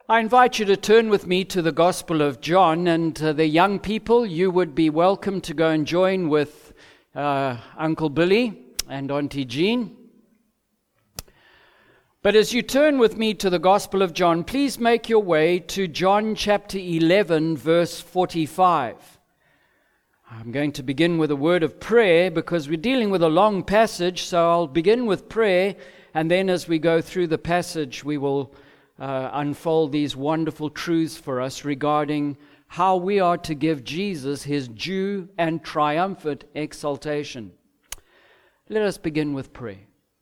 I invite you to turn with me to the Gospel of John, and the young people, you would be welcome to go and join with Uncle Billy and Auntie Jean. But as you turn with me to the Gospel of John, please make your way to John chapter 11, verse 45. I'm going to begin with a word of prayer because we're dealing with a long passage, so I'll begin with prayer, and then as we go through the passage, we will unfold these wonderful truths for us regarding how we are to give Jesus his due and triumphant exaltation. Let us begin with prayer.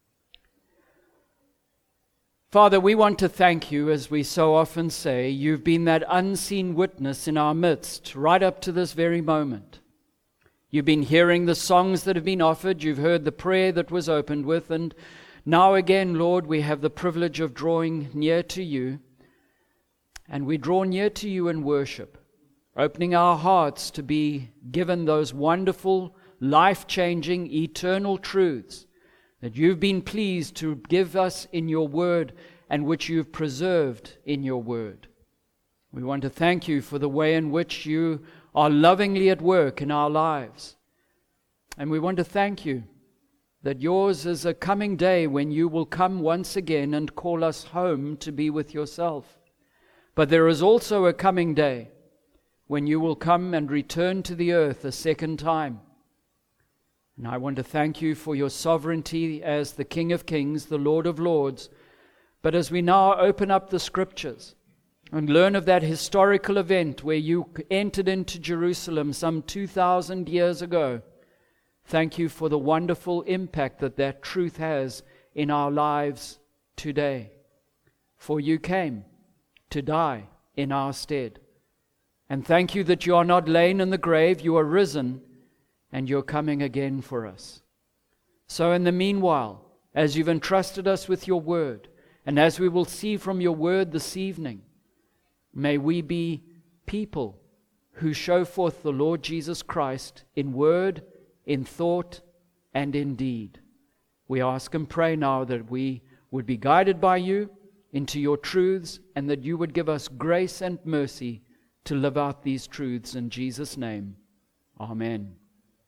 Father, we want to thank you, as we so often say. You've been that unseen witness in our midst right up to this very moment. You've been hearing the songs that have been offered. You've heard the prayer that was opened with, and now again, Lord, we have the privilege of drawing near to you, and we draw near to you in worship, opening our hearts to be given those wonderful, life-changing, eternal truths that you've been pleased to give us in your word and which you've preserved in your word. We want to thank you for the way in which you are lovingly at work in our lives, and we want to thank you that yours is a coming day when you will come once again and call us home to be with yourself. But there is also a coming day when you will come and return to the earth a second time. And I want to thank you for your sovereignty as the King of Kings, the Lord of Lords. But as we now open up the Scriptures and learn of that historical event where you entered into Jerusalem some 2,000 years ago, thank you for the wonderful impact that that truth has in our lives today. For you came to die in our stead. And thank you that you are not lain in the grave, you are risen, and you're coming again for us. So in the meanwhile, as you've entrusted us with your word, and as we will see from your word this evening, may we be people who show forth the Lord Jesus Christ in word, in thought, and in deed. We ask and pray now that we would be guided by you into your truths, and that you would give us grace and mercy to live out these truths in Jesus' name. Amen.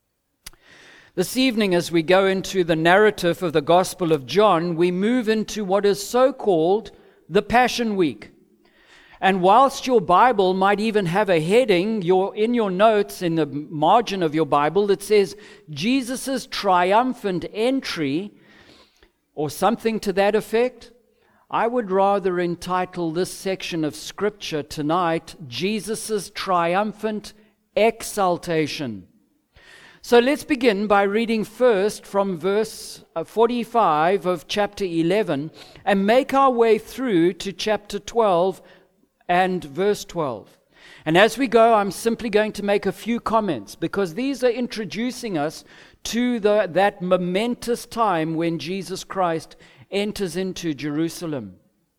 This evening, as we go into the narrative of the Gospel of John, we move into what is so called the Passion Week. And whilst your Bible might even have a heading, in your notes, in the margin of your Bible, that says Jesus' triumphant entry, or something to that effect, I would rather entitle this section of Scripture tonight, Jesus' triumphant exaltation. So let's begin by reading first from verse 45 of chapter 11 and make our way through to chapter 12 and verse 12. And as we go, I'm simply going to make a few comments because these are introducing us to that momentous time when Jesus Christ enters into Jerusalem.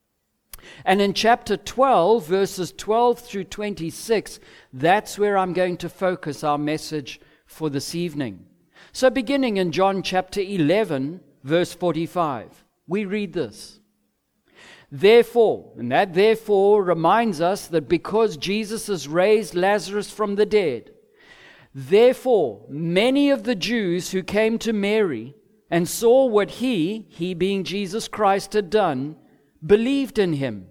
And in chapter 12, verses 12 through 26, that's where I'm going to focus our message for this evening. So beginning in John chapter 11, verse 45, we read this. Therefore, and that therefore reminds us that because Jesus has raised Lazarus from the dead, therefore many of the Jews who came to Mary and saw what he being Jesus Christ, had done, believed in him.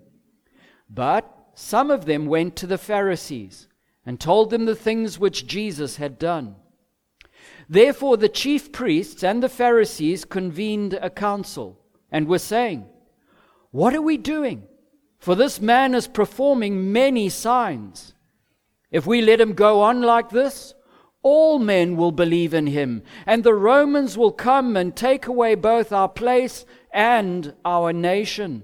But some of them went to the Pharisees and told them the things which Jesus had done. Therefore the chief priests and the Pharisees convened a council and were saying, "What are we doing? For this man is performing many signs. If we let him go on like this, all men will believe in him, and the Romans will come and take away both our place and our nation."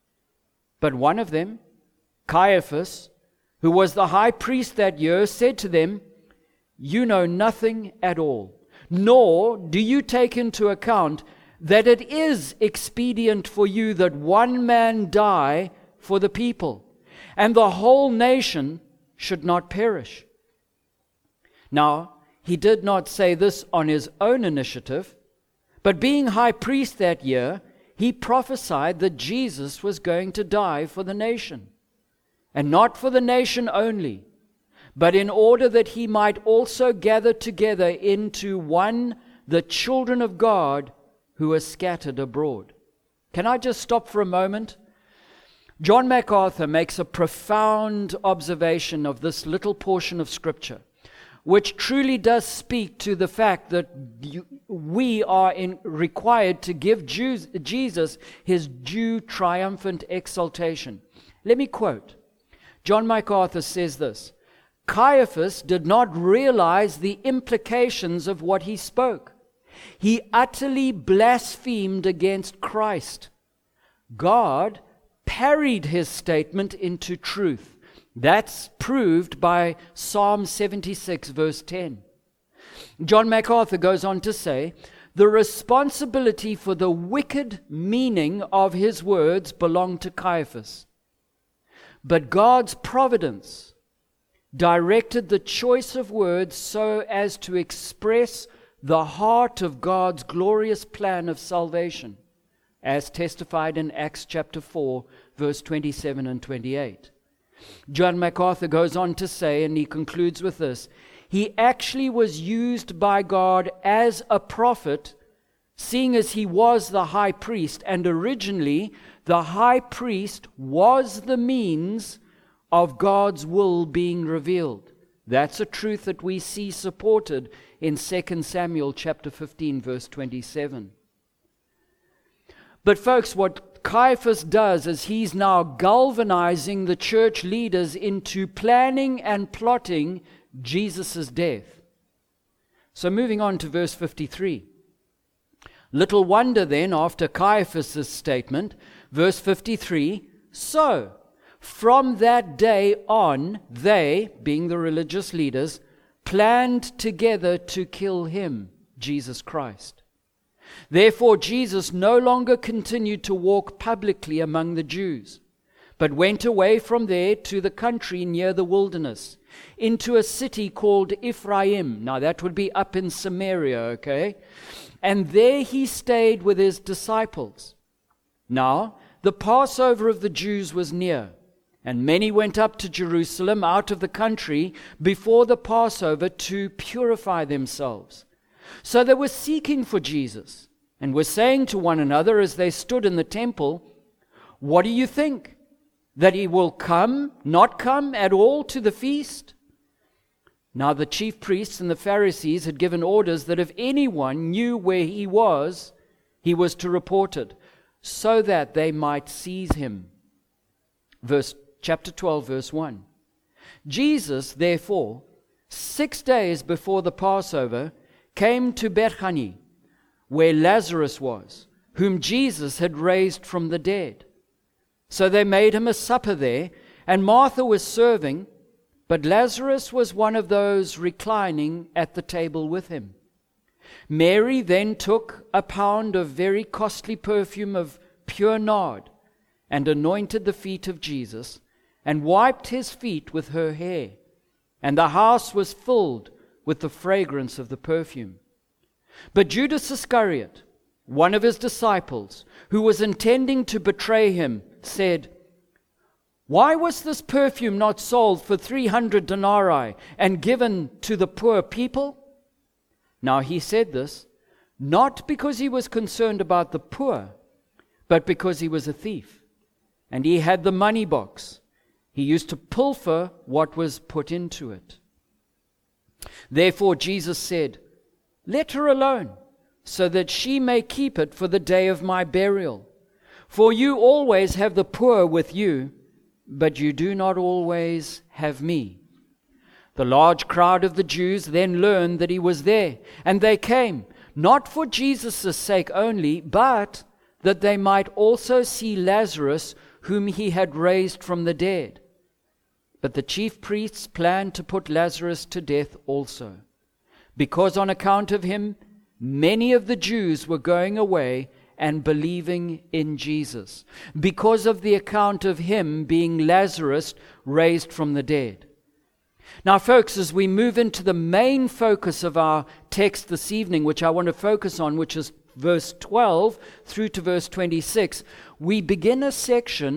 But one of them, Caiaphas, who was the high priest that year, said to them, "You know nothing at all, nor do you take into account that it is expedient for you that one man die for the people, and the whole nation should not perish." Now, he did not say this on his own initiative, but being high priest that year, he prophesied that Jesus was going to die for the nation. and not for the nation only, but in order that he might also gather together into one the children of God who are scattered abroad. Can I just stop for a moment? John MacArthur makes a profound observation of this little portion of Scripture, which truly does speak to the fact that we are required to give Jesus his due triumphant exaltation. Let me quote. John MacArthur says this: Caiaphas did not realize the implications of what he spoke. He utterly blasphemed against Christ. God parried his statement into truth. That's proved by Psalm 76, verse 10. John MacArthur goes on to say, the responsibility for the wicked meaning of his words belonged to Caiaphas. But God's providence directed the choice of words so as to express the heart of God's glorious plan of salvation, as testified in Acts chapter 4, verse 27 and 28. John MacArthur goes on to say, and he concludes with this, he actually was used by God as a prophet, seeing as he was the high priest, and originally the high priest was the means of God's will being revealed. That's a truth that we see supported in 2 Samuel chapter 15, verse 27. But folks, what Caiaphas does is he's now galvanizing the church leaders into planning and plotting Jesus' death. So moving on to verse 53. Little wonder then, after Caiaphas' statement, verse 53, so from that day on, they, being the religious leaders, planned together to kill him, Jesus Christ. Therefore, Jesus no longer continued to walk publicly among the Jews, but went away from there to the country near the wilderness, into a city called Ephraim. Now, that would be up in Samaria, okay? And there he stayed with his disciples. Now, the Passover of the Jews was near, and many went up to Jerusalem out of the country before the Passover to purify themselves. So they were seeking for Jesus, and were saying to one another as they stood in the temple, what do you think? That he will not come at all to the feast? Now the chief priests and the Pharisees had given orders that if anyone knew where he was to report it, so that they might seize him. Chapter 12, verse 1. Jesus, therefore, 6 days before the Passover, came to Bethany, where Lazarus was, whom Jesus had raised from the dead. So they made him a supper there, and Martha was serving, but Lazarus was one of those reclining at the table with him. Mary then took a pound of very costly perfume of pure nard, and anointed the feet of Jesus, and wiped his feet with her hair, and the house was filled with the fragrance of the perfume. But Judas Iscariot, one of his disciples, who was intending to betray him, said, why was this perfume not sold for 300 denarii and given to the poor people? Now he said this, not because he was concerned about the poor, but because he was a thief, and he had the money box. He used to pilfer what was put into it. Therefore Jesus said, let her alone, so that she may keep it for the day of my burial. For you always have the poor with you, but you do not always have me. The large crowd of the Jews then learned that he was there, and they came, not for Jesus' sake only, but that they might also see Lazarus, whom he had raised from the dead. But the chief priests planned to put Lazarus to death also, because on account of him, many of the Jews were going away and believing in Jesus, because of the account of him being Lazarus raised from the dead. Now, folks, as we move into the main focus of our text this evening, which I want to focus on, which is verse 12 through to verse 26, we begin a section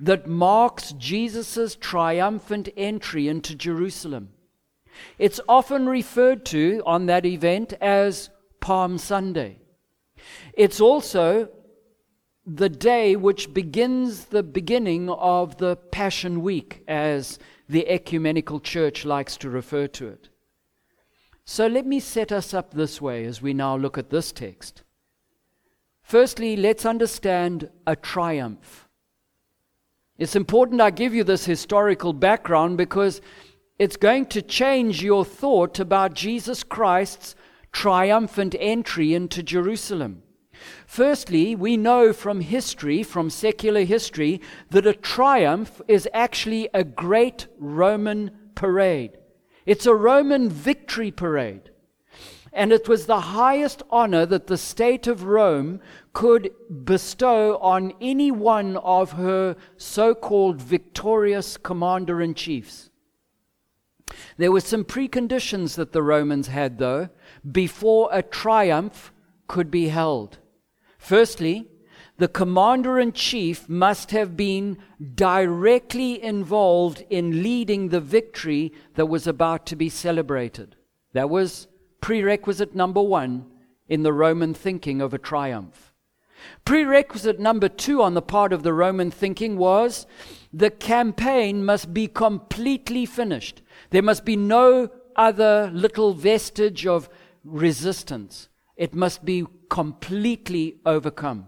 that marks Jesus' triumphant entry into Jerusalem. It's often referred to on that event as Palm Sunday. It's also the day which begins the beginning of the Passion Week, as the Ecumenical Church likes to refer to it. So let me set us up this way as we now look at this text. Firstly, let's understand a triumph. It's important I give you this historical background because it's going to change your thought about Jesus Christ's triumphant entry into Jerusalem. Firstly, we know from history, from secular history, that a triumph is actually a great Roman parade. It's a Roman victory parade. And it was the highest honor that the state of Rome could bestow on any one of her so-called victorious commander-in-chiefs. There were some preconditions that the Romans had, though, before a triumph could be held. Firstly, the commander-in-chief must have been directly involved in leading the victory that was about to be celebrated. That was prerequisite number one in the Roman thinking of a triumph. Prerequisite number two on the part of the Roman thinking was the campaign must be completely finished. There must be no other little vestige of resistance. It must be completely overcome.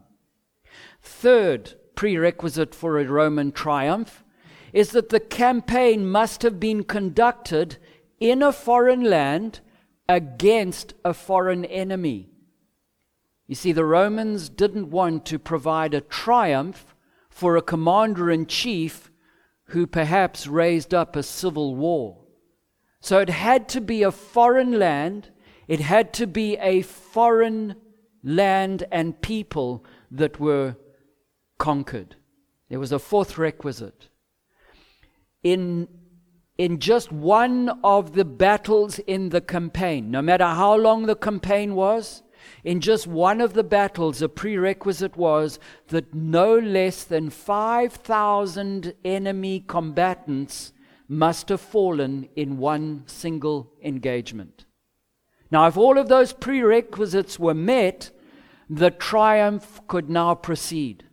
Third prerequisite for a Roman triumph is that the campaign must have been conducted in a foreign land against a foreign enemy. You see, the Romans didn't want to provide a triumph for a commander-in-chief who perhaps raised up a civil war. So it had to be a foreign land. It had to be a foreign land and people that were conquered. There was a fourth requisite. In just one of the battles in the campaign, no matter how long the campaign was, in just one of the battles, a prerequisite was that no less than 5,000 enemy combatants must have fallen in one single engagement. Now, if all of those prerequisites were met, the triumph could now proceed.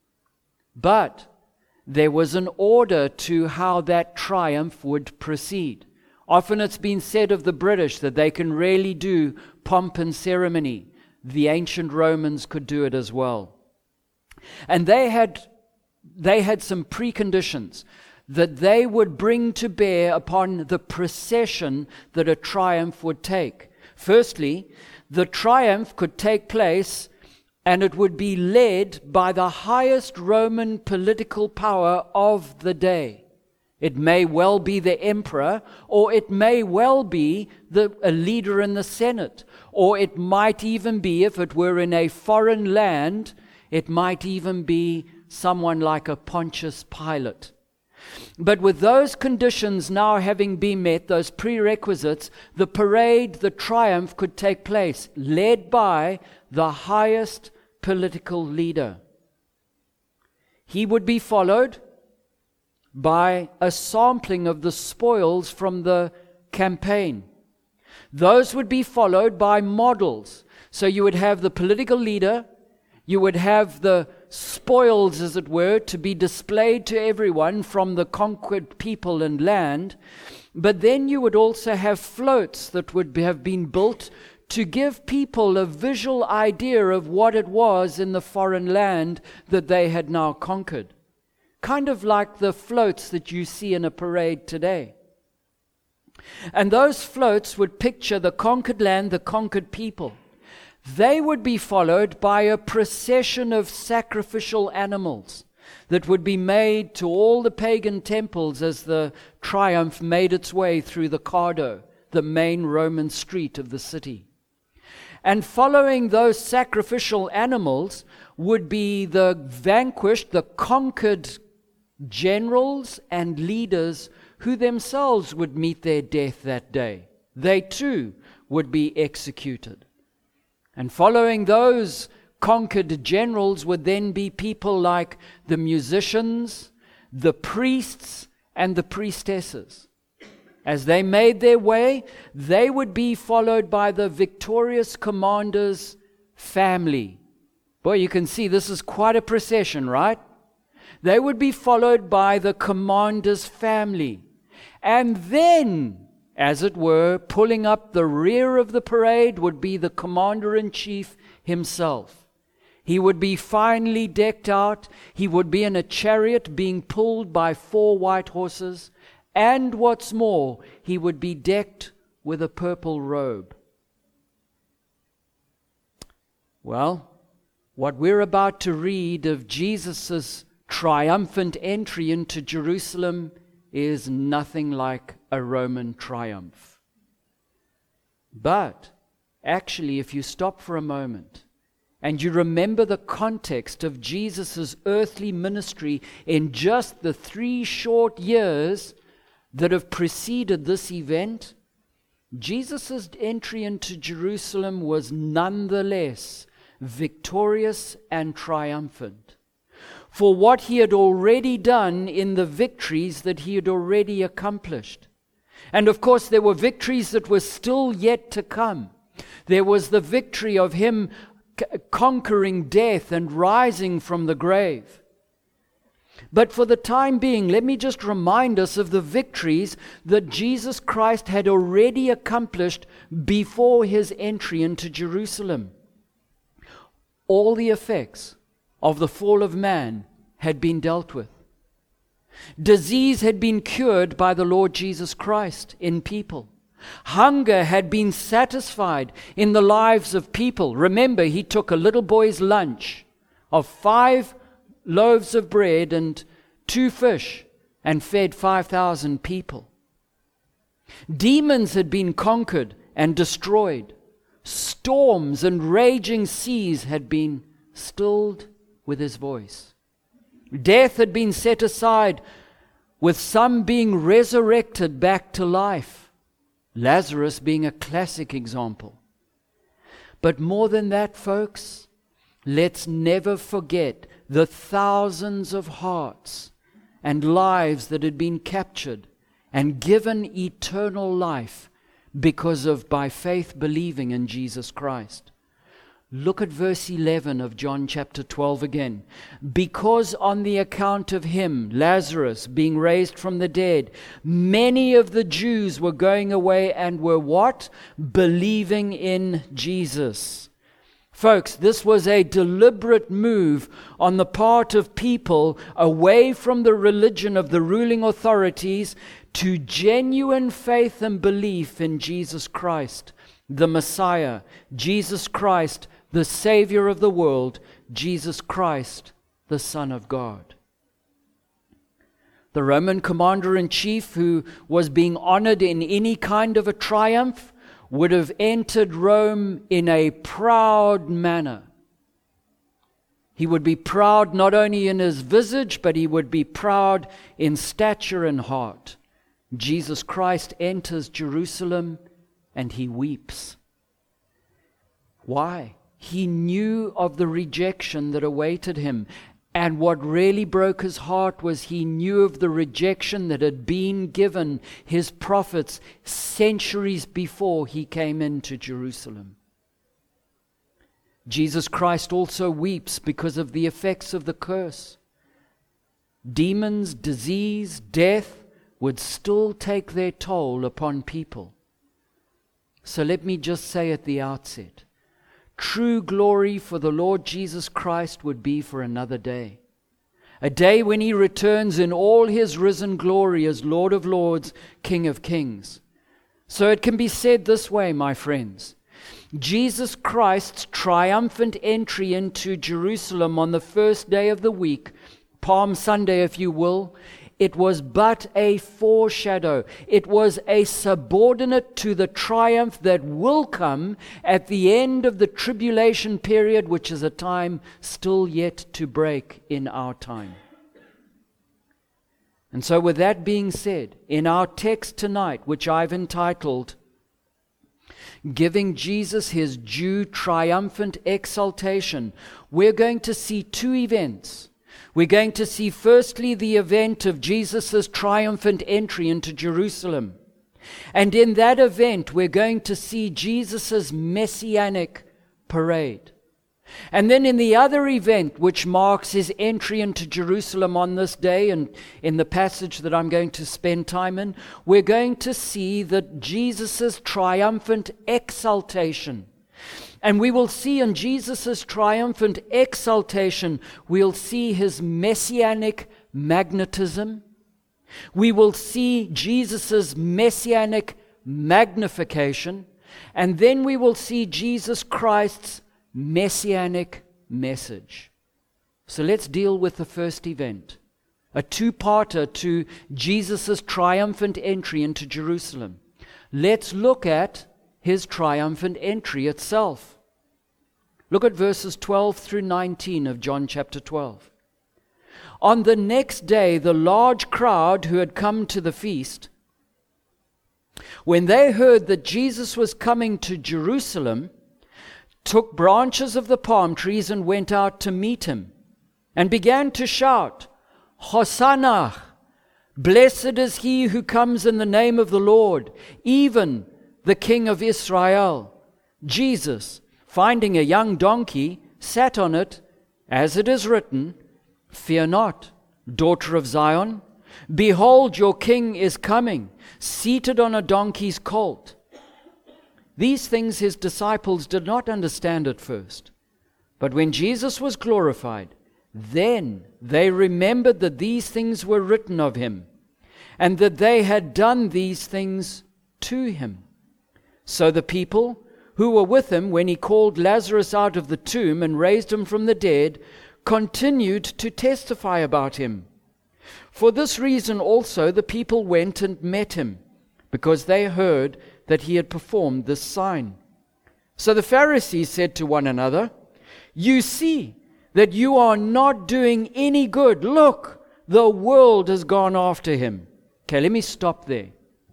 But there was an order to how that triumph would proceed. Often it's been said of the British that they can really do pomp and ceremony. The ancient Romans could do it as well. And they had some preconditions that they would bring to bear upon the procession that a triumph would take. Firstly, the triumph could take place and it would be led by the highest Roman political power of the day. It may well be the emperor, or it may well be a leader in the Senate, or it might even be, if it were in a foreign land, it might even be someone like a Pontius Pilate. But with those conditions now having been met, those prerequisites, the parade, the triumph could take place, led by the highest political leader. He would be followed by a sampling of the spoils from the campaign. Those would be followed by models. So you would have the political leader, you would have the spoils, as it were, to be displayed to everyone from the conquered people and land. But then you would also have floats that would have been built to give people a visual idea of what it was in the foreign land that they had now conquered. Kind of like the floats that you see in a parade today. And those floats would picture the conquered land, the conquered people. They would be followed by a procession of sacrificial animals that would be made to all the pagan temples as the triumph made its way through the Cardo, the main Roman street of the city. And following those sacrificial animals would be the vanquished, the conquered generals and leaders who themselves would meet their death that day. They too would be executed. And following those conquered generals would then be people like the musicians the priests and the priestesses. As they made their way, they would be followed by the victorious commander's family. Boy, you can see this is quite a procession, right? They would be followed by the commander's family. And then, as it were, pulling up the rear of the parade would be the commander-in-chief himself. He would be finely decked out. He would be in a chariot being pulled by 4 white horses. And what's more, he would be decked with a purple robe. Well, what we're about to read of Jesus' triumphant entry into Jerusalem is nothing like a Roman triumph. But actually, if you stop for a moment and you remember the context of Jesus' earthly ministry in just the 3 short years that have preceded this event, Jesus' entry into Jerusalem was nonetheless victorious and triumphant for what he had already done in the victories that he had already accomplished. And of course, there were victories that were still yet to come. There was the victory of him conquering death and rising from the grave. But for the time being, let me just remind us of the victories that Jesus Christ had already accomplished before his entry into Jerusalem. All the effects of the fall of man had been dealt with. Disease had been cured by the Lord Jesus Christ in people. Hunger had been satisfied in the lives of people. Remember, he took a little boy's lunch of 5 loaves of bread and 2 fish and fed 5,000 people. Demons had been conquered and destroyed. Storms and raging seas had been stilled with his voice. Death had been set aside, with some being resurrected back to life. Lazarus being a classic example. But more than that, folks, let's never forget the thousands of hearts and lives that had been captured and given eternal life because of, by faith, believing in Jesus Christ. Look at verse 11 of John chapter 12 again. Because on the account of him, Lazarus, being raised from the dead, many of the Jews were going away and were what? Believing in Jesus. Folks, this was a deliberate move on the part of people away from the religion of the ruling authorities to genuine faith and belief in Jesus Christ, the Messiah, Jesus Christ, the Savior of the world, Jesus Christ, the Son of God. The Roman commander-in-chief, who was being honored in any kind of a triumph, would have entered Rome in a proud manner. He would be proud not only in his visage, but he would be proud in stature and heart. Jesus Christ enters Jerusalem and he weeps. Why? He knew of the rejection that awaited him. And what really broke his heart was he knew of the rejection that had been given his prophets centuries before he came into Jerusalem. Jesus Christ also weeps because of the effects of the curse. Demons, disease, death would still take their toll upon people. So let me just say at the outset, true glory for the Lord Jesus Christ would be for another day. A day when he returns in all his risen glory as Lord of Lords, King of Kings. So it can be said this way, my friends. Jesus Christ's triumphant entry into Jerusalem on the first day of the week, Palm Sunday if you will, it was but a foreshadow. It was a subordinate to the triumph that will come at the end of the tribulation period, which is a time still yet to break in our time. And so with that being said, in our text tonight, which I've entitled, Giving Jesus His Due Triumphant Exaltation, we're going to see 2 events We're going to see firstly the event of Jesus' triumphant entry into Jerusalem. And in that event, we're going to see Jesus' messianic parade. And then in the other event, which marks his entry into Jerusalem on this day, and in the passage that I'm going to spend time in, we're going to see that Jesus' triumphant exaltation. And we will see in Jesus' triumphant exaltation, we'll see his messianic magnetism. We will see Jesus' messianic magnification. And then we will see Jesus Christ's messianic message. So let's deal with the first event, a two-parter to Jesus' triumphant entry into Jerusalem. Let's look at his triumphant entry itself. Look at verses 12 through 19 of John chapter 12. On the next day, the large crowd who had come to the feast, when they heard that Jesus was coming to Jerusalem, took branches of the palm trees and went out to meet him, and began to shout, Hosanna! Blessed is he who comes in the name of the Lord, even the King of Israel. Jesus, finding a young donkey, sat on it, as it is written, Fear not, daughter of Zion. Behold, your king is coming, seated on a donkey's colt. These things his disciples did not understand at first. But when Jesus was glorified, then they remembered that these things were written of him, and that they had done these things to him. So the people who were with him when he called Lazarus out of the tomb and raised him from the dead continued to testify about him. For this reason also the people went and met him, because they heard that he had performed this sign. So the Pharisees said to one another, You see that you are not doing any good. Look, the world has gone after him. Okay, let me stop there.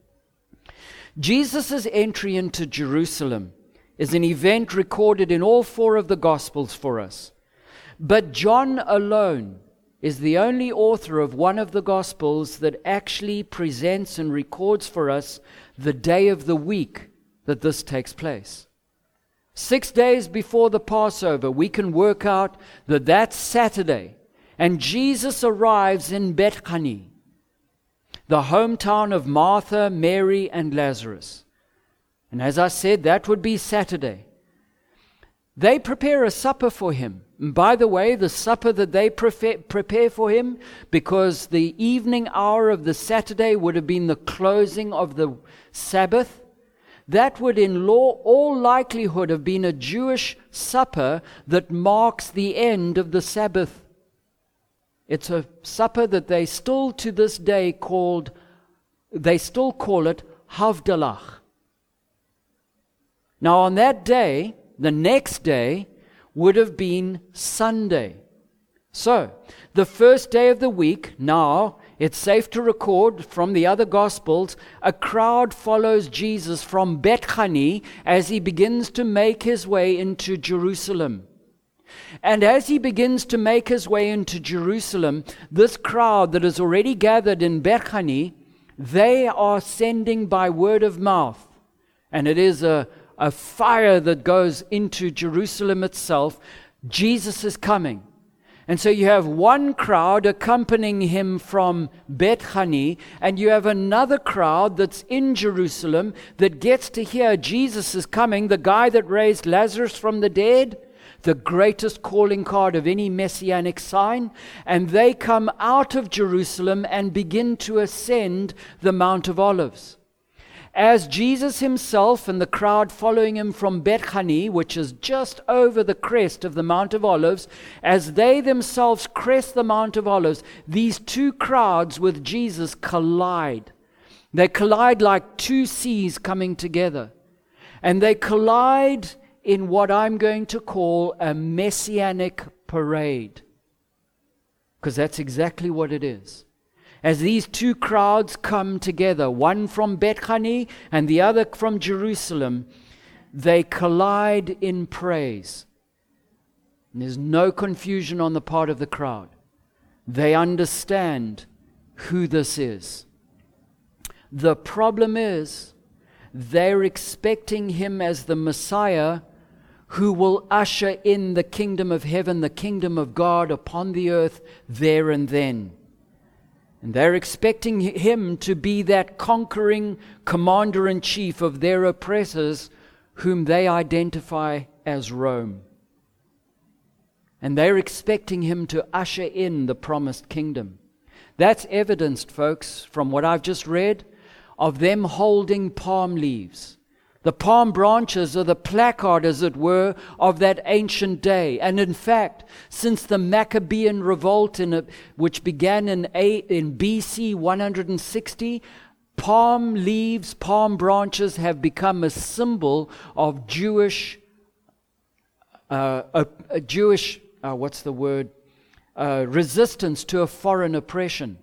Jesus' entry into Jerusalem is an event recorded in all four of the Gospels for us. But John alone is the only author of one of the Gospels that actually presents and records for us the day of the week that this takes place. 6 days before the Passover, we can work out that that's Saturday, and Jesus arrives in Bethany, the hometown of Martha, Mary, and Lazarus. And as I said, that would be Saturday. They prepare a supper for him. And by the way, the supper that they prepare for him, because the evening hour of the Saturday would have been the closing of the Sabbath, that would in all likelihood have been a Jewish supper that marks the end of the Sabbath. It's a supper that they still to this day call it Havdalah. Now on that day, the next day would have been Sunday. So, the first day of the week, now, it's safe to record from the other Gospels, a crowd follows Jesus from Bethany as he begins to make his way into Jerusalem. And as he begins to make his way into Jerusalem, this crowd that is already gathered in Bethany, they are sending by word of mouth. And it is a fire that goes into Jerusalem itself. Jesus is coming. And so you have one crowd accompanying him from Bethany, and you have another crowd that's in Jerusalem that gets to hear Jesus is coming, the guy that raised Lazarus from the dead, the greatest calling card of any messianic sign, and they come out of Jerusalem and begin to ascend the Mount of Olives. As Jesus himself and the crowd following him from Bethany, which is just over the crest of the Mount of Olives, as they themselves crest the Mount of Olives, these two crowds with Jesus collide. They collide like two seas coming together. And they collide in what I'm going to call a messianic parade. Because that's exactly what it is. As these two crowds come together, one from Bethany and the other from Jerusalem, they collide in praise. And there's no confusion on the part of the crowd. They understand who this is. The problem is, they're expecting him as the Messiah who will usher in the kingdom of heaven, the kingdom of God upon the earth there and then. And they're expecting him to be that conquering commander-in-chief of their oppressors, whom they identify as Rome. And they're expecting him to usher in the promised kingdom. That's evidenced, folks, from what I've just read, of them holding palm leaves. The palm branches are the placard, as it were, of that ancient day. And in fact, since the Maccabean revolt, which began in BC 160, palm leaves, palm branches have become a symbol of Jewish resistance to a foreign oppression.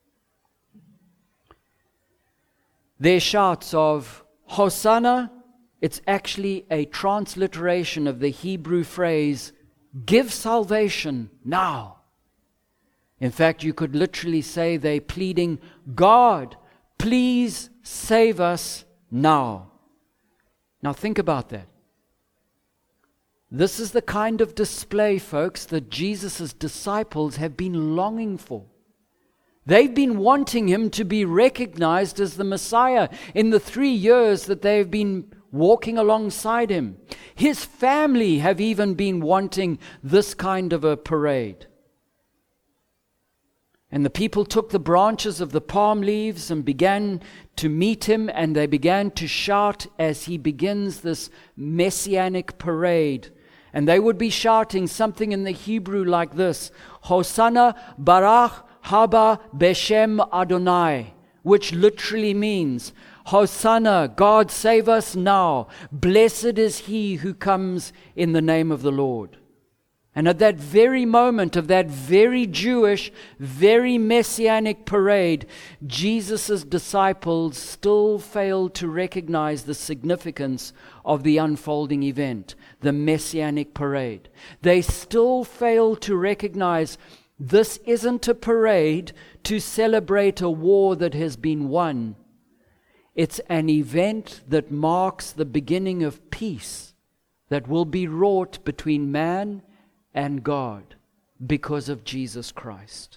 Their shouts of Hosanna, it's actually a transliteration of the Hebrew phrase, give salvation now. In fact, you could literally say they're pleading, God, please save us now. Now think about that. This is the kind of display, folks, that Jesus' disciples have been longing for. They've been wanting him to be recognized as the Messiah in the 3 years that they've been walking alongside him. His family have even been wanting this kind of a parade. And the people took the branches of the palm leaves and began to meet him, and they began to shout as he begins this messianic parade. And they would be shouting something in the Hebrew like this, Hosanna Barach Haba Beshem Adonai, which literally means, Hosanna, God save us now. Blessed is he who comes in the name of the Lord. And at that very moment of that very Jewish, very messianic parade, Jesus' disciples still failed to recognize the significance of the unfolding event, the messianic parade. They still failed to recognize this isn't a parade to celebrate a war that has been won. It's an event that marks the beginning of peace that will be wrought between man and God because of Jesus Christ.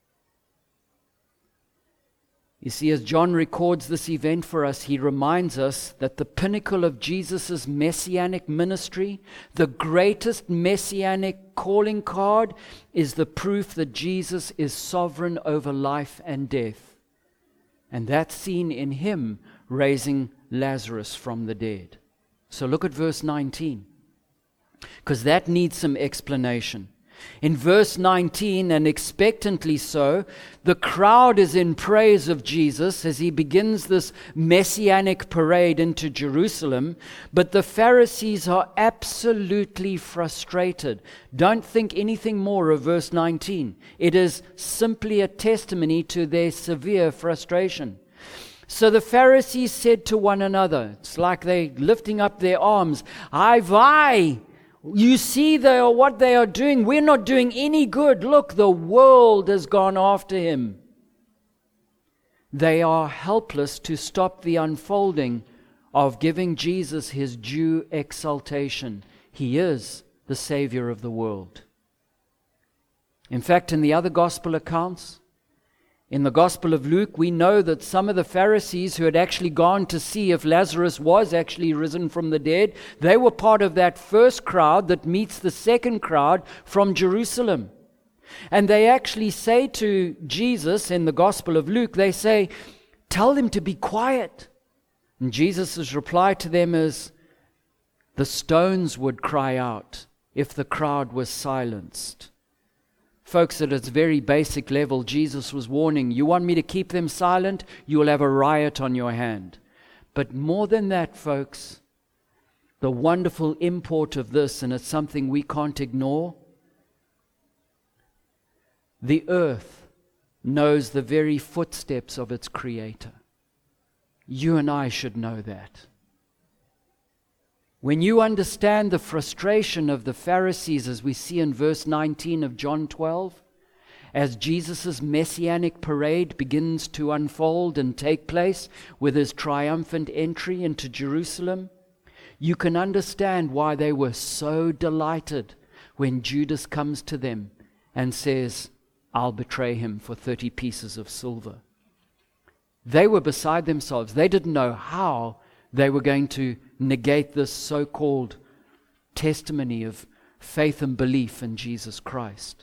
You see, as John records this event for us, he reminds us that the pinnacle of Jesus' messianic ministry, the greatest messianic calling card, is the proof that Jesus is sovereign over life and death. And that's seen in him raising Lazarus from the dead. So look at verse 19, because that needs some explanation. In verse 19, and expectantly so, the crowd is in praise of Jesus as he begins this messianic parade into Jerusalem, but the Pharisees are absolutely frustrated. Don't think anything more of verse 19. It is simply a testimony to their severe frustration. So the Pharisees said to one another, it's like they lifting up their arms, "Ai vai! You see what they are doing. We're not doing any good. Look, the world has gone after him." They are helpless to stop the unfolding of giving Jesus his due exaltation. He is the Savior of the world. In fact, in the other gospel accounts, in the Gospel of Luke, we know that some of the Pharisees who had actually gone to see if Lazarus was actually risen from the dead, they were part of that first crowd that meets the second crowd from Jerusalem. And they actually say to Jesus in the Gospel of Luke, they say, "Tell them to be quiet." And Jesus' reply to them is, "The stones would cry out if the crowd was silenced." Folks, at its very basic level, Jesus was warning, you want me to keep them silent, you will have a riot on your hand. But more than that, folks, the wonderful import of this, and it's something we can't ignore, the earth knows the very footsteps of its Creator. You and I should know that. When you understand the frustration of the Pharisees, as we see in verse 19 of John 12, as Jesus' messianic parade begins to unfold and take place with his triumphant entry into Jerusalem, you can understand why they were so delighted when Judas comes to them and says, I'll betray him for 30 pieces of silver. They were beside themselves. They didn't know how they were going to negate this so-called testimony of faith and belief in Jesus Christ.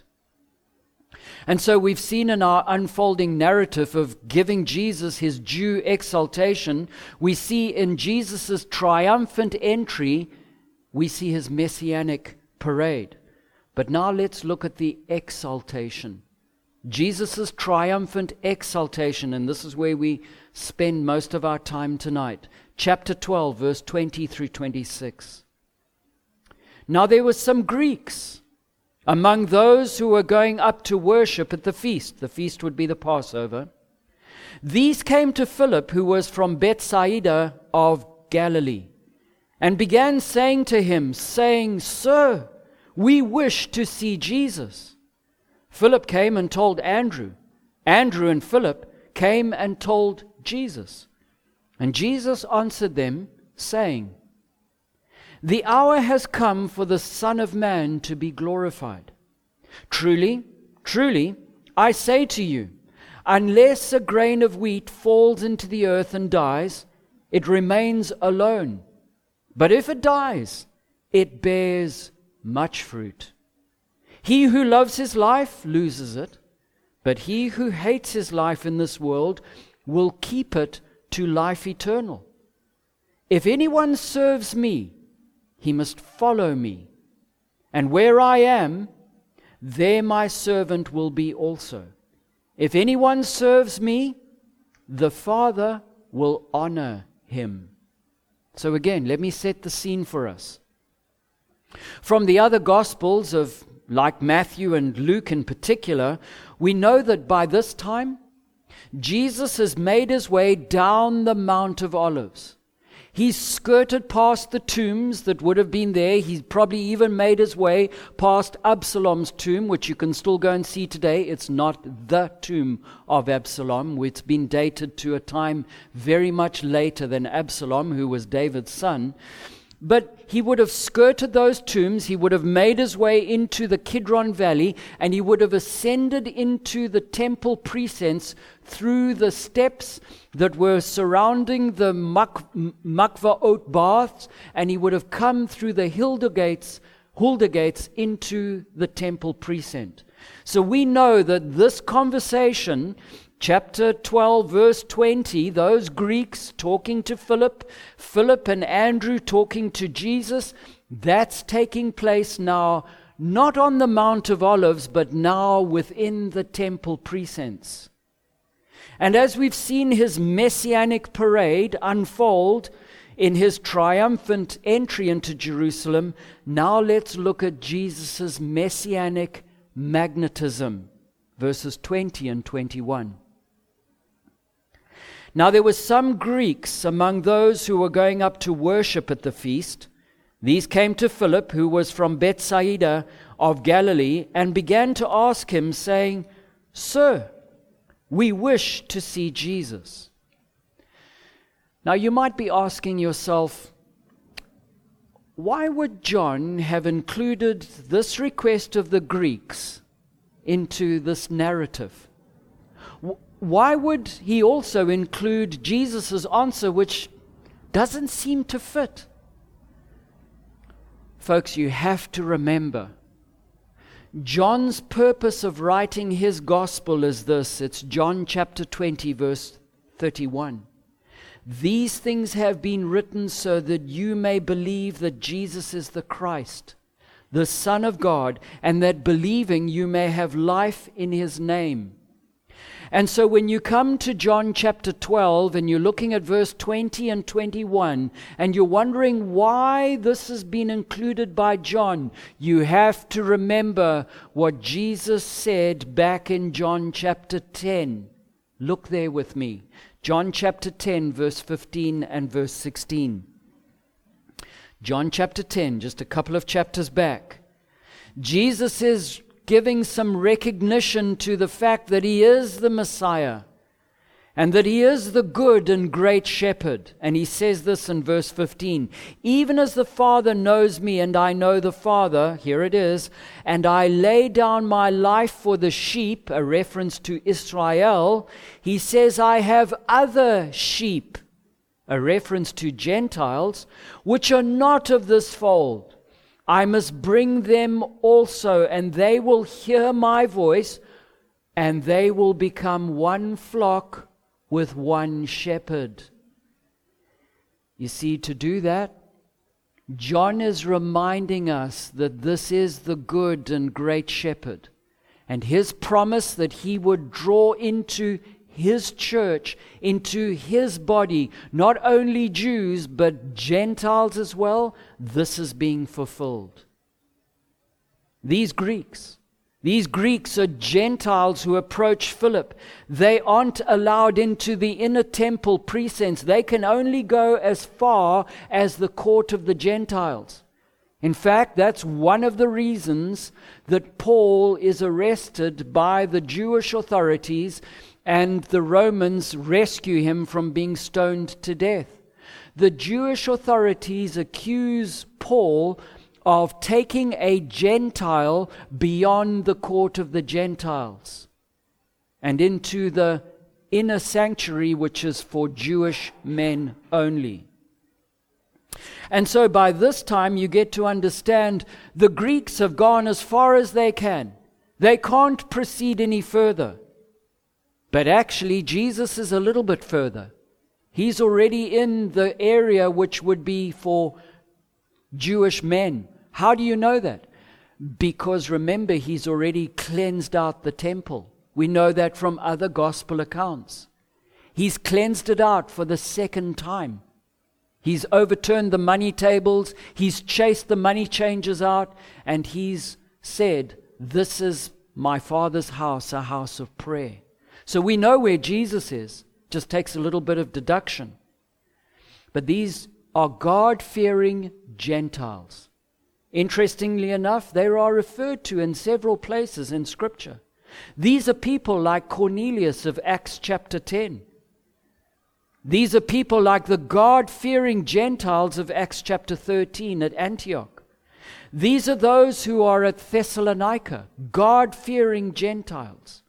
And so we've seen in our unfolding narrative of giving Jesus his due exaltation, we see in Jesus' triumphant entry, we see his messianic parade. But now let's look at the exaltation. Jesus' triumphant exaltation, and this is where we spend most of our time tonight. Chapter 12, verse 20 through 26. Now there were some Greeks among those who were going up to worship at the feast. The feast would be the Passover. These came to Philip, who was from Bethsaida of Galilee, and began saying to him, saying, Sir, we wish to see Jesus. Philip came and told Andrew. Andrew and Philip came and told Jesus. And Jesus answered them, saying, The hour has come for the Son of Man to be glorified. Truly, truly, I say to you, unless a grain of wheat falls into the earth and dies, it remains alone. But if it dies, it bears much fruit. He who loves his life loses it, but he who hates his life in this world will keep it to life eternal. If anyone serves me, he must follow me. And where I am, there my servant will be also. If anyone serves me, the Father will honor him. So again, let me set the scene for us. From the other Gospels like Matthew and Luke in particular, we know that by this time, Jesus has made his way down the Mount of Olives. He's skirted past the tombs that would have been there. He's probably even made his way past Absalom's tomb, which you can still go and see today. It's not the tomb of Absalom. It's been dated to a time very much later than Absalom, who was David's son. But he would have skirted those tombs, he would have made his way into the Kidron Valley, and he would have ascended into the temple precincts through the steps that were surrounding the Makvaot baths, and he would have come through the Hulda gates into the temple precinct. So we know that this conversation, Chapter 12, verse 20, those Greeks talking to Philip and Andrew talking to Jesus, that's taking place now, not on the Mount of Olives, but now within the temple precincts. And as we've seen his messianic parade unfold in his triumphant entry into Jerusalem, now let's look at Jesus' messianic magnetism, verses 20 and 21. Now there were some Greeks among those who were going up to worship at the feast. These came to Philip, who was from Bethsaida of Galilee, and began to ask him, saying, Sir, we wish to see Jesus. Now you might be asking yourself, why would John have included this request of the Greeks into this narrative? Why would he also include Jesus' answer, which doesn't seem to fit? Folks, you have to remember, John's purpose of writing his gospel is this. It's John chapter 20, verse 31. These things have been written so that you may believe that Jesus is the Christ, the Son of God, and that believing you may have life in his name. And so when you come to John chapter 12 and you're looking at verse 20 and 21 and you're wondering why this has been included by John, you have to remember what Jesus said back in John chapter 10. Look there with me. John chapter 10, verse 15 and verse 16. John chapter 10, just a couple of chapters back. Jesus is giving some recognition to the fact that He is the Messiah and that He is the good and great shepherd. And He says this in verse 15, even as the Father knows me and I know the Father, here it is, and I lay down my life for the sheep, a reference to Israel. He says, I have other sheep, a reference to Gentiles, which are not of this fold. I must bring them also, and they will hear my voice, and they will become one flock with one shepherd. You see, to do that, John is reminding us that this is the good and great shepherd, and his promise that he would draw into his church, into his body, not only Jews, but Gentiles as well. This is being fulfilled. These Greeks are Gentiles who approach Philip. They aren't allowed into the inner temple precincts. They can only go as far as the court of the Gentiles. In fact, that's one of the reasons that Paul is arrested by the Jewish authorities and the Romans rescue him from being stoned to death. The Jewish authorities accuse Paul of taking a Gentile beyond the court of the Gentiles and into the inner sanctuary, which is for Jewish men only. And so by this time you get to understand the Greeks have gone as far as they can. They can't proceed any further. But actually Jesus is a little bit further. He's already in the area which would be for Jewish men. How do you know that? Because remember, He's already cleansed out the temple. We know that from other gospel accounts. He's cleansed it out for the second time. He's overturned the money tables. He's chased the money changers out. And He's said, this is my Father's house, a house of prayer. So we know where Jesus is. Just takes a little bit of deduction. But these are God-fearing Gentiles. Interestingly enough, they are referred to in several places in Scripture. These are people like Cornelius of Acts chapter 10. These are people like the God-fearing Gentiles of Acts chapter 13 at Antioch. These are those who are at Thessalonica, God-fearing Gentiles.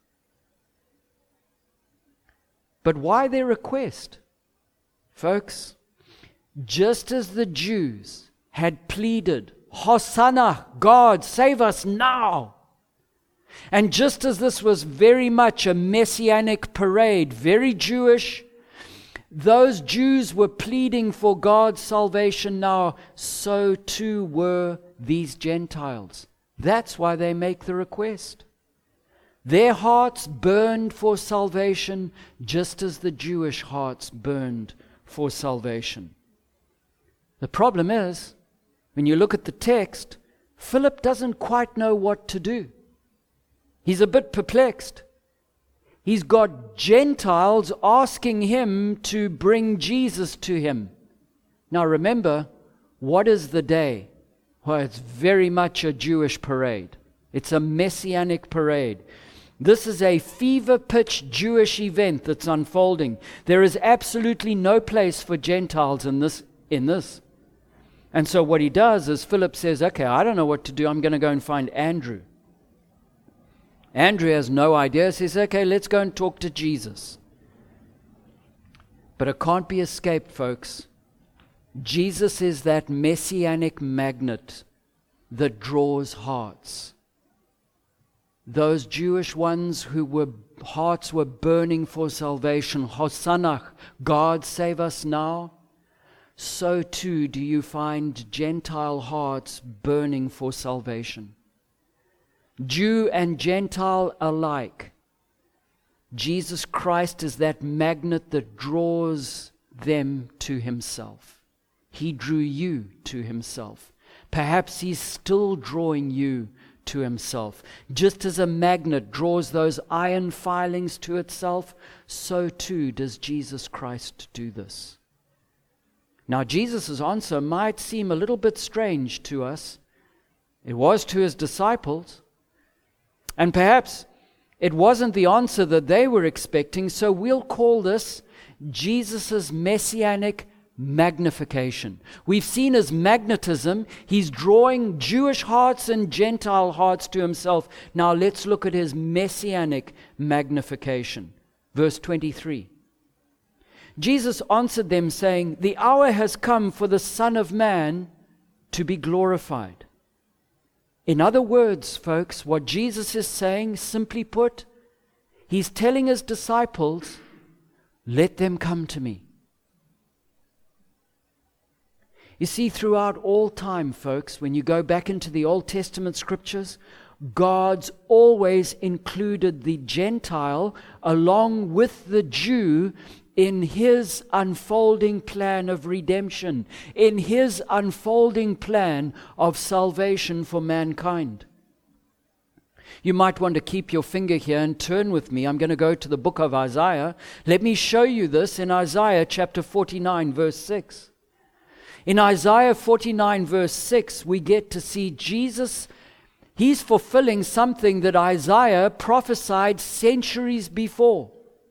But why their request? Folks, just as the Jews had pleaded, Hosanna, God, save us now. And just as this was very much a messianic parade, very Jewish, those Jews were pleading for God's salvation now, so too were these Gentiles. That's why they make the request. Their hearts burned for salvation, just as the Jewish hearts burned for salvation. The problem is, when you look at the text, Philip doesn't quite know what to do. He's a bit perplexed. He's got Gentiles asking him to bring Jesus to him. Now remember, what is the day? Well, it's very much a Jewish parade. It's a messianic parade. This is a fever-pitched Jewish event that's unfolding. There is absolutely no place for Gentiles in this. And so what he does is Philip says, okay, I don't know what to do. I'm going to go and find Andrew. Andrew has no idea. He says, okay, let's go and talk to Jesus. But it can't be escaped, folks. Jesus is that messianic magnet that draws hearts. Those Jewish ones hearts were burning for salvation. Hosanna, God save us now. So too do you find Gentile hearts burning for salvation. Jew and Gentile alike. Jesus Christ is that magnet that draws them to Himself. He drew you to Himself. Perhaps He's still drawing you to Himself. Just as a magnet draws those iron filings to itself, so too does Jesus Christ do this. Now, Jesus' answer might seem a little bit strange to us. It was to His disciples. And perhaps it wasn't the answer that they were expecting, so we'll call this Jesus' messianic magnification. We've seen his magnetism. He's drawing Jewish hearts and Gentile hearts to himself. Now let's look at his messianic magnification. Verse 23. Jesus answered them, saying, "The hour has come for the Son of Man to be glorified." In other words, folks, what Jesus is saying, simply put, he's telling his disciples, let them come to me. You see, throughout all time, folks, when you go back into the Old Testament scriptures, God's always included the Gentile along with the Jew in his unfolding plan of redemption, in his unfolding plan of salvation for mankind. You might want to keep your finger here and turn with me. I'm going to go to the book of Isaiah. Let me show you this in Isaiah chapter 49, verse 6. In Isaiah 49, verse 6, we get to see Jesus. He's fulfilling something that Isaiah prophesied centuries before.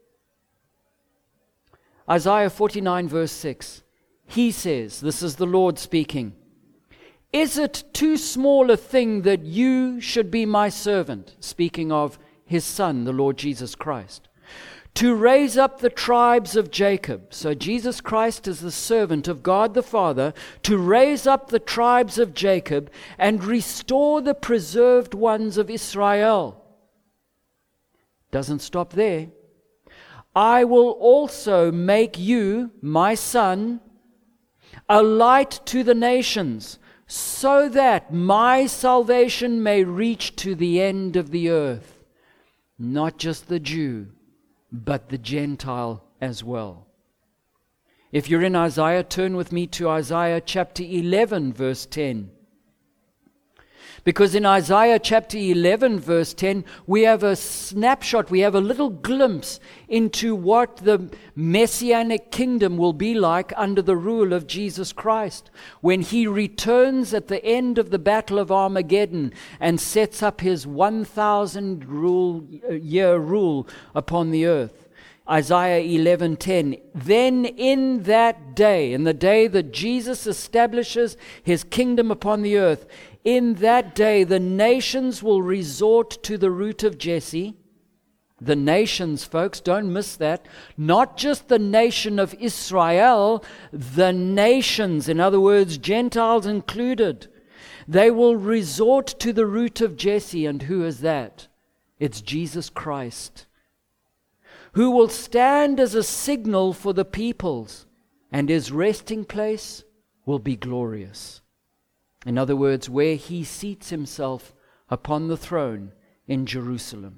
Isaiah 49, verse 6. He says, this is the Lord speaking, "Is it too small a thing that you should be my servant?" Speaking of his Son, the Lord Jesus Christ. "To raise up the tribes of Jacob." So Jesus Christ is the servant of God the Father, to raise up the tribes of Jacob and restore the preserved ones of Israel. Doesn't stop there. "I will also make you, my Son, a light to the nations, so that my salvation may reach to the end of the earth." Not just the Jew, but the Gentile as well. If you're in Isaiah, turn with me to Isaiah chapter 11, verse 10. Because in Isaiah chapter 11, verse 10, we have a snapshot, we have a little glimpse into what the messianic kingdom will be like under the rule of Jesus Christ, when he returns at the end of the battle of Armageddon and sets up his 1,000-year rule upon the earth. Isaiah 11:10. "Then in that day, in the day that Jesus establishes his kingdom upon the earth, in that day the nations will resort to the root of Jesse." The nations, folks, don't miss that. Not just the nation of Israel, the nations, in other words, Gentiles included. They will resort to the root of Jesse. And who is that? It's Jesus Christ, who will stand as a signal for the peoples, and his resting place will be glorious. In other words, where he seats himself upon the throne in Jerusalem.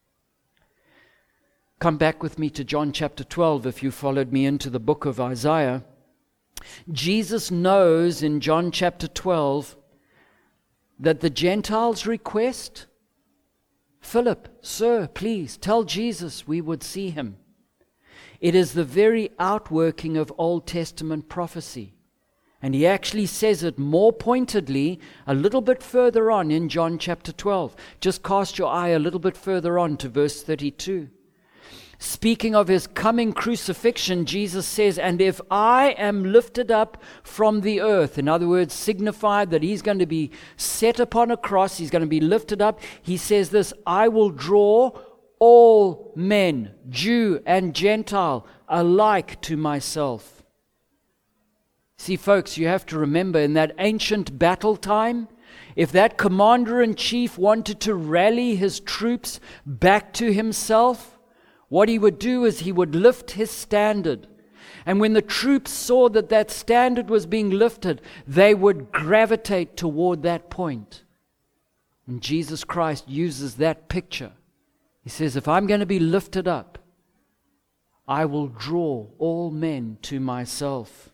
Come back with me to John chapter 12 if you followed me into the book of Isaiah. Jesus knows in John chapter 12 that the Gentiles' request, "Philip, sir, please tell Jesus we would see him." It is the very outworking of Old Testament prophecy. And he actually says it more pointedly a little bit further on in John chapter 12. Just cast your eye a little bit further on to verse 32. Speaking of his coming crucifixion, Jesus says, "And if I am lifted up from the earth," in other words, signified that he's going to be set upon a cross, he's going to be lifted up. He says this, "I will draw all men, Jew and Gentile, alike to myself." See, folks, you have to remember, in that ancient battle time, if that commander-in-chief wanted to rally his troops back to himself, what he would do is he would lift his standard. And when the troops saw that that standard was being lifted, they would gravitate toward that point. And Jesus Christ uses that picture. He says, if I'm going to be lifted up, I will draw all men to myself.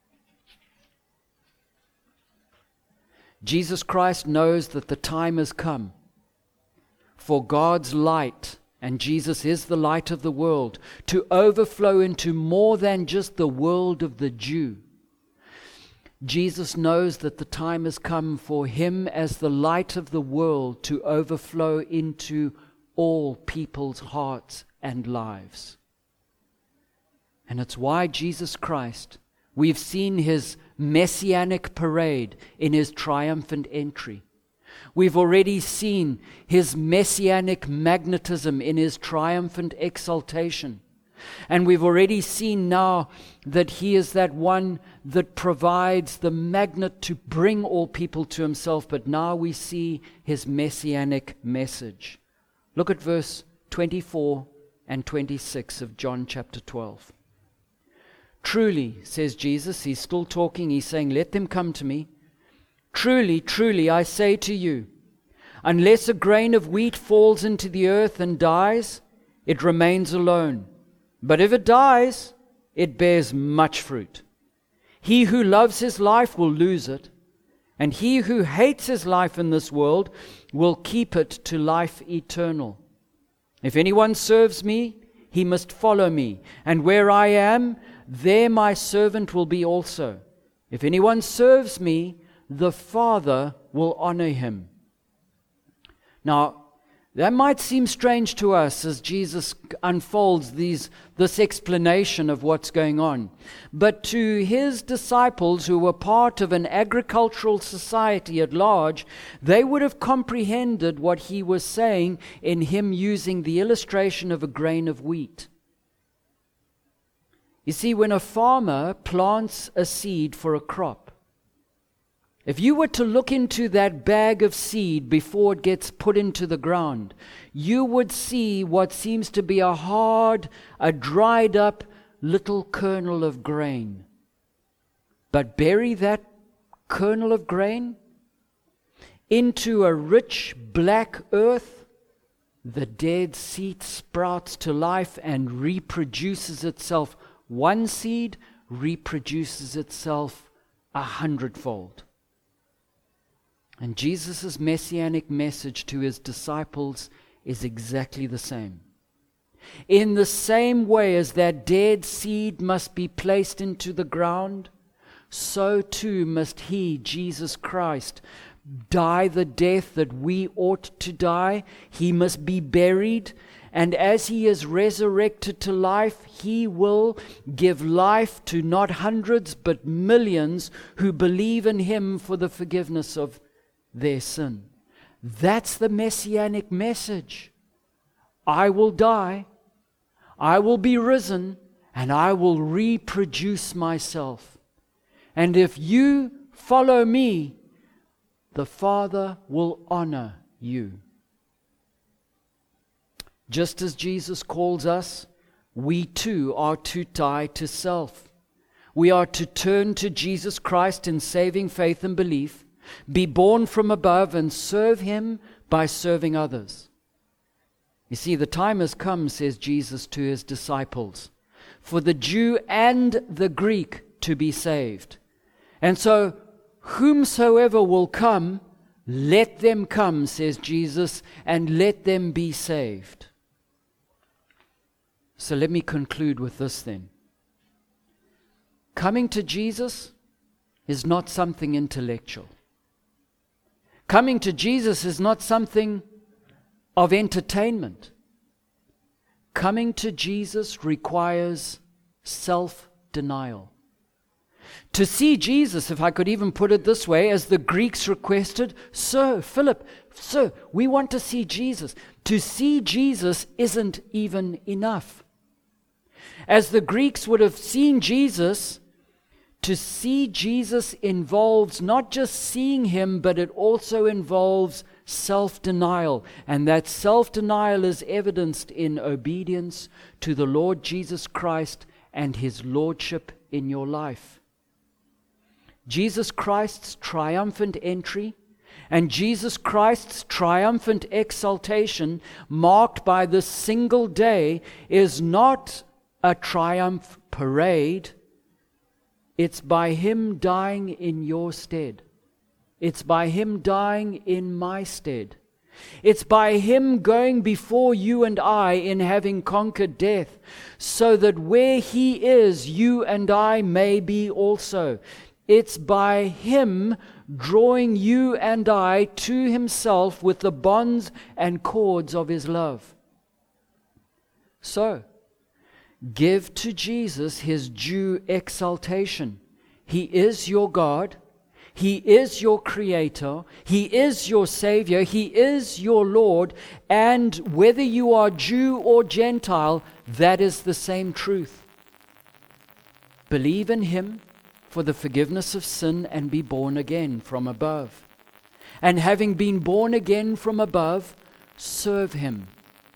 Jesus Christ knows that the time has come for God's light, and Jesus is the light of the world, to overflow into more than just the world of the Jew. Jesus knows that the time has come for him as the light of the world to overflow into all people's hearts and lives. And it's why Jesus Christ, we've seen his messianic parade in his triumphant entry. We've already seen his messianic magnetism in his triumphant exaltation. And we've already seen now that he is that one that provides the magnet to bring all people to himself. But now we see his messianic message. Look at verse 24 and 26 of John chapter 12. Truly, says Jesus, he's still talking, he's saying, let them come to me. Truly, truly, I say to you, unless a grain of wheat falls into the earth and dies, it remains alone. But if it dies, it bears much fruit. He who loves his life will lose it, and he who hates his life in this world will keep it to life eternal. If anyone serves me, he must follow me, and where I am, there my servant will be also. If anyone serves me, the Father will honor him. Now, that might seem strange to us as Jesus unfolds this explanation of what's going on. But to his disciples who were part of an agricultural society at large, they would have comprehended what he was saying in him using the illustration of a grain of wheat. You see, when a farmer plants a seed for a crop, if you were to look into that bag of seed before it gets put into the ground, you would see what seems to be a dried up little kernel of grain. But bury that kernel of grain into a rich black earth, the dead seed sprouts to life and reproduces itself. One seed reproduces itself 100-fold. And Jesus' messianic message to his disciples is exactly the same. In the same way as that dead seed must be placed into the ground, so too must he, Jesus Christ, die the death that we ought to die. He must be buried, and as he is resurrected to life, he will give life to not hundreds but millions who believe in him for the forgiveness of their sin. That's the messianic message. I will die, I will be risen, and I will reproduce myself. And if you follow me, the Father will honor you. Just as Jesus calls us, we too are to die to self. We are to turn to Jesus Christ in saving faith and belief, be born from above, and serve him by serving others. You see, the time has come, says Jesus to his disciples, for the Jew and the Greek to be saved. And so, whomsoever will come, let them come, says Jesus, and let them be saved. So let me conclude with this then. Coming to Jesus is not something intellectual. Coming to Jesus is not something of entertainment. Coming to Jesus requires self-denial. To see Jesus, if I could even put it this way, as the Greeks requested, Sir, Philip, sir, we want to see Jesus. To see Jesus isn't even enough. As the Greeks would have seen Jesus, to see Jesus involves not just seeing him, but it also involves self-denial. And that self-denial is evidenced in obedience to the Lord Jesus Christ and his lordship in your life. Jesus Christ's triumphant entry and Jesus Christ's triumphant exaltation, marked by this single day, is not a triumph parade. It's by him dying in your stead. It's by him dying in my stead. It's by him going before you and I in having conquered death, so that where he is, you and I may be also. It's by Him drawing you and I to Himself with the bonds and cords of His love. So, give to Jesus His due exaltation. He is your God. He is your Creator. He is your Savior. He is your Lord. And whether you are Jew or Gentile, that is the same truth. Believe in Him for the forgiveness of sin and be born again from above. And having been born again from above, serve Him.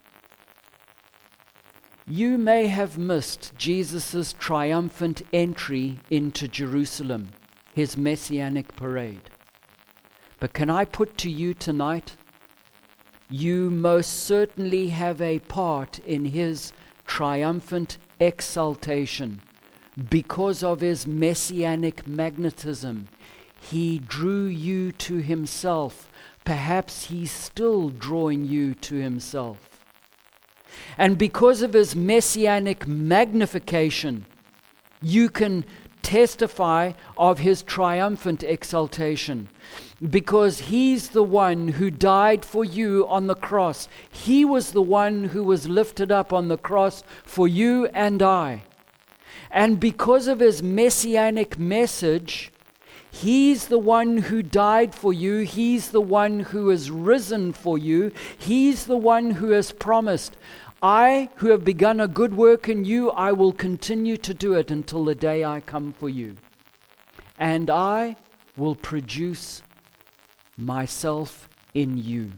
You may have missed Jesus' triumphant entry into Jerusalem, His messianic parade. But can I put to you tonight, you most certainly have a part in His triumphant exaltation. Because of His messianic magnetism, He drew you to Himself. Perhaps He's still drawing you to Himself. And because of His messianic magnification, you can testify of His triumphant exaltation. Because He's the one who died for you on the cross. He was the one who was lifted up on the cross for you and I. And because of His messianic message, He's the one who died for you. He's the one who has risen for you. He's the one who has promised, I who have begun a good work in you, I will continue to do it until the day I come for you. And I will produce myself in you.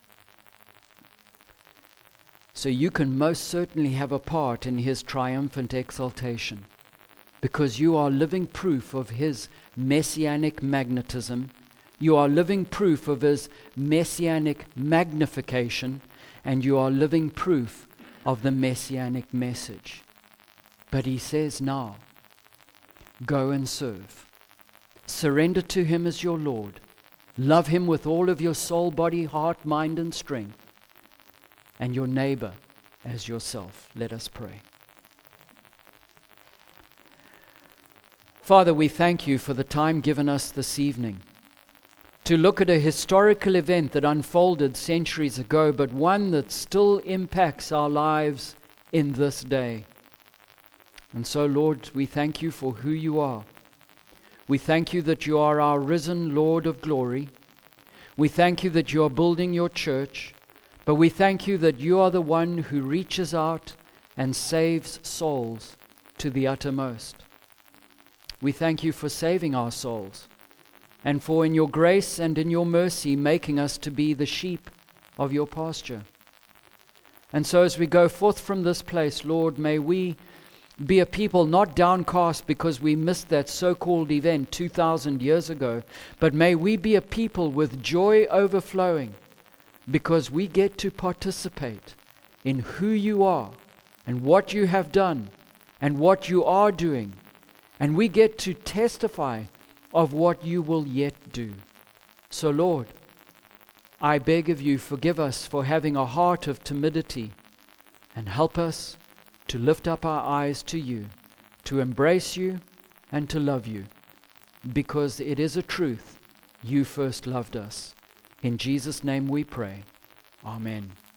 So you can most certainly have a part in His triumphant exaltation, because you are living proof of His messianic magnetism. You are living proof of His messianic magnification, and you are living proof of the messianic message. But He says now, go and serve. Surrender to Him as your Lord. Love Him with all of your soul, body, heart, mind, and strength. And your neighbor as yourself. Let us pray. Father, we thank You for the time given us this evening to look at a historical event that unfolded centuries ago, but one that still impacts our lives in this day. And so, Lord, we thank You for who You are. We thank You that You are our risen Lord of glory. We thank You that You are building Your church. But we thank You that You are the one who reaches out and saves souls to the uttermost. We thank You for saving our souls, and for in Your grace and in Your mercy making us to be the sheep of Your pasture. And so as we go forth from this place, Lord, may we be a people not downcast because we missed that so-called event 2,000 years ago, but may we be a people with joy overflowing, because we get to participate in who You are and what You have done and what You are doing. And we get to testify of what You will yet do. So, Lord, I beg of You, forgive us for having a heart of timidity, and help us to lift up our eyes to You, to embrace You and to love You, because it is a truth, You first loved us. In Jesus' name we pray. Amen.